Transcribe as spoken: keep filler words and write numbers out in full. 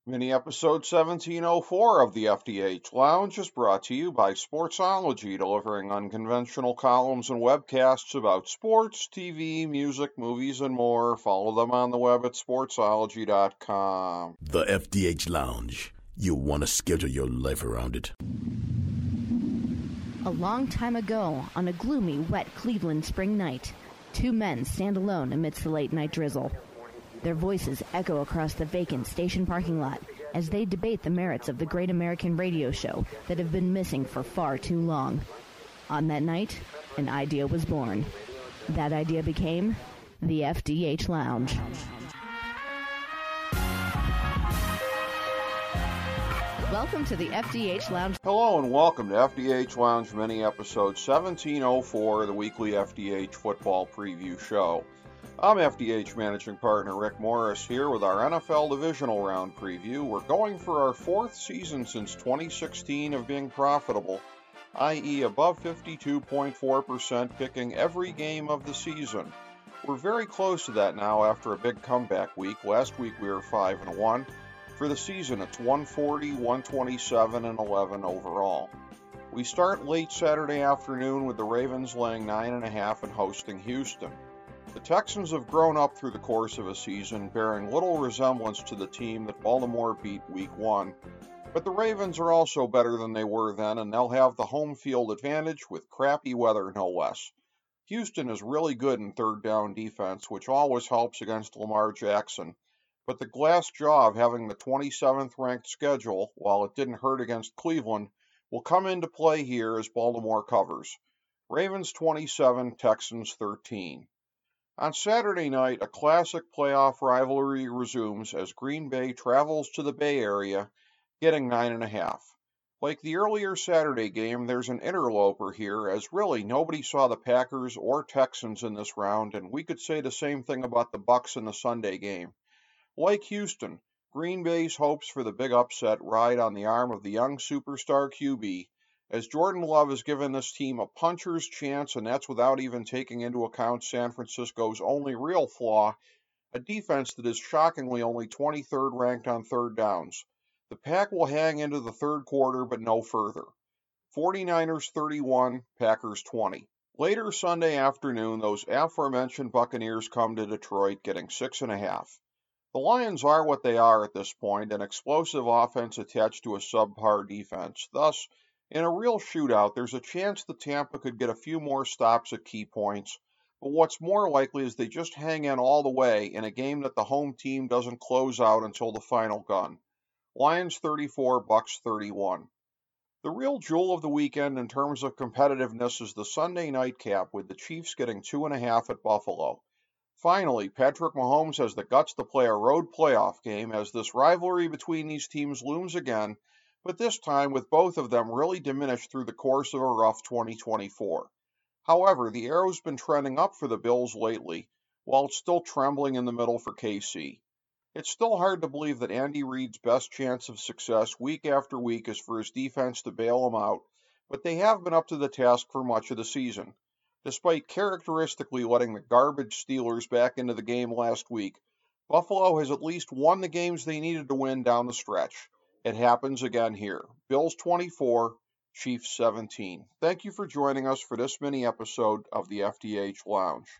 Mini episode seventeen oh four of the F D H Lounge is brought to you by Sportsology, delivering unconventional columns and webcasts about sports, T V, music, movies, and more. Follow them on the web at sportsology dot com. The F D H Lounge. You want to schedule your life around it. A long time ago, on a gloomy, wet Cleveland spring night, two men stand alone amidst the late-night drizzle. Their voices echo across the vacant station parking lot as they debate the merits of the great American radio show that have been missing for far too long. On that night, an idea was born. That idea became the F D H Lounge. Welcome to the F D H Lounge. Hello and welcome to F D H Lounge mini episode seventeen oh four, the weekly F D H football preview show. I'm F D H managing partner Rick Morris here with our N F L divisional round preview. We're going for our fourth season since twenty sixteen of being profitable, that is above fifty-two point four percent picking every game of the season. We're very close to that now after a big comeback week. Last week we were five and one. For the season, it's one forty, one twenty-seven, and eleven overall. We start late Saturday afternoon with the Ravens laying nine and a half and hosting Houston. The Texans have grown up through the course of a season, bearing little resemblance to the team that Baltimore beat week one. But the Ravens are also better than they were then, and they'll have the home field advantage with crappy weather no less. Houston is really good in third down defense, which always helps against Lamar Jackson. But the glass jaw of having the twenty-seventh ranked schedule, while it didn't hurt against Cleveland, will come into play here as Baltimore covers. Ravens twenty-seven, Texans thirteen. On Saturday night, a classic playoff rivalry resumes as Green Bay travels to the Bay Area, getting nine and a half. Like the earlier Saturday game, there's an interloper here, as really nobody saw the Packers or Texans in this round, and we could say the same thing about the Bucs in the Sunday game. Like Houston, Green Bay's hopes for the big upset ride on the arm of the young superstar Q B, as Jordan Love has given this team a puncher's chance, and that's without even taking into account San Francisco's only real flaw, a defense that is shockingly only twenty-third ranked on third downs. The Pack will hang into the third quarter, but no further. forty-niners thirty-one, Packers twenty. Later Sunday afternoon, those aforementioned Buccaneers come to Detroit, getting six and a half. The Lions are what they are at this point, an explosive offense attached to a subpar defense. Thus, in a real shootout, there's a chance that Tampa could get a few more stops at key points, but what's more likely is they just hang in all the way in a game that the home team doesn't close out until the final gun. Lions thirty-four, Bucks thirty-one. The real jewel of the weekend in terms of competitiveness is the Sunday nightcap, with the Chiefs getting two and a half at Buffalo. Finally, Patrick Mahomes has the guts to play a road playoff game as this rivalry between these teams looms again, but this time with both of them really diminished through the course of a rough twenty twenty-four. However, the arrow's been trending up for the Bills lately, while it's still trembling in the middle for K C. It's still hard to believe that Andy Reid's best chance of success week after week is for his defense to bail him out, but they have been up to the task for much of the season. Despite characteristically letting the garbage Steelers back into the game last week, Buffalo has at least won the games they needed to win down the stretch. It happens again here. Bills twenty-four, Chiefs seventeen. Thank you for joining us for this mini episode of the F D H Lounge.